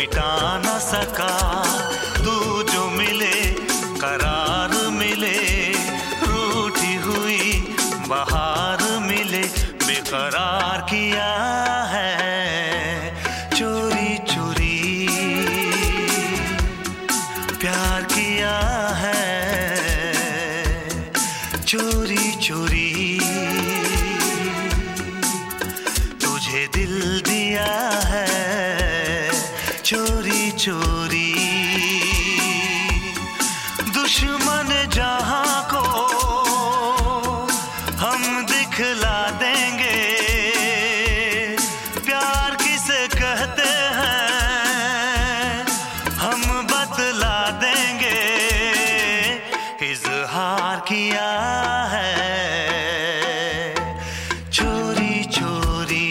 मिटा न सका। तू जो मिले करार मिले, रूठी हुई बहार मिले, बेकरार किया है चोरी चोरी प्यार किया है चोरी चोरी। तुझे दिल दिया है चोरी चोरी। दुश्मन जहां को हम दिखला देंगे, प्यार किसे कहते हैं हम बतला देंगे। इजहार किया है चोरी चोरी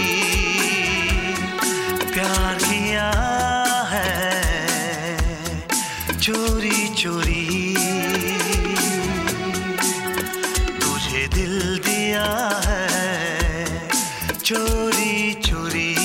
प्यार किया है चोरी चोरी। तुझे दिल दिया है चोरी चोरी।